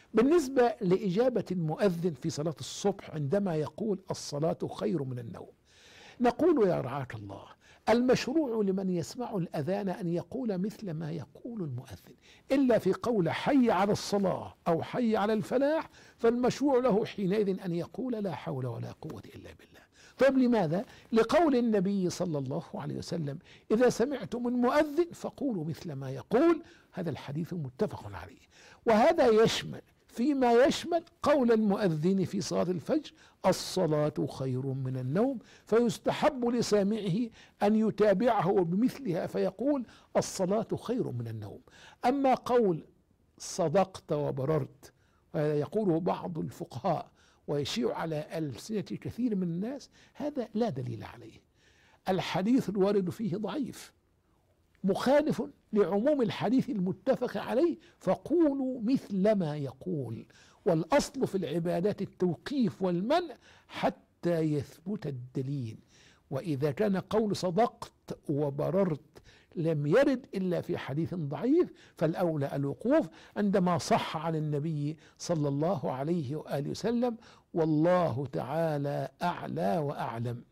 بالنسبة لإجابة المؤذن في صلاة الصبح عندما يقول الصلاة خير من النوم، نقول يا رعاك الله المشروع لمن يسمع الأذان أن يقول مثل ما يقول المؤذن، إلا في قول حي على الصلاة أو حي على الفلاح فالمشروع له حينئذ أن يقول لا حول ولا قوة إلا بالله. طيب لماذا؟ لقول النبي صلى الله عليه وسلم إذا سمعتم المؤذن فقولوا مثل ما يقول. هذا الحديث متفق عليه، وهذا يشمل فيما يشمل قول المؤذن في صلاة الفجر الصلاة خير من النوم، فيستحب لسامعه أن يتابعه بمثلها فيقول الصلاة خير من النوم. أما قول صدقت وبررت وهذا يقوله بعض الفقهاء ويشيع على ألسنة كثير من الناس، هذا لا دليل عليه. الحديث الوارد فيه ضعيف مخالف لعموم الحديث المتفق عليه، فقولوا مثل ما يقول. والأصل في العبادات التوقيف والمنع حتى يثبت الدليل، وإذا كان قول صدقت وبررت لم يرد إلا في حديث ضعيف فالأولى الوقوف عندما صح عن النبي صلى الله عليه وآله وسلم، والله تعالى أعلى وأعلم.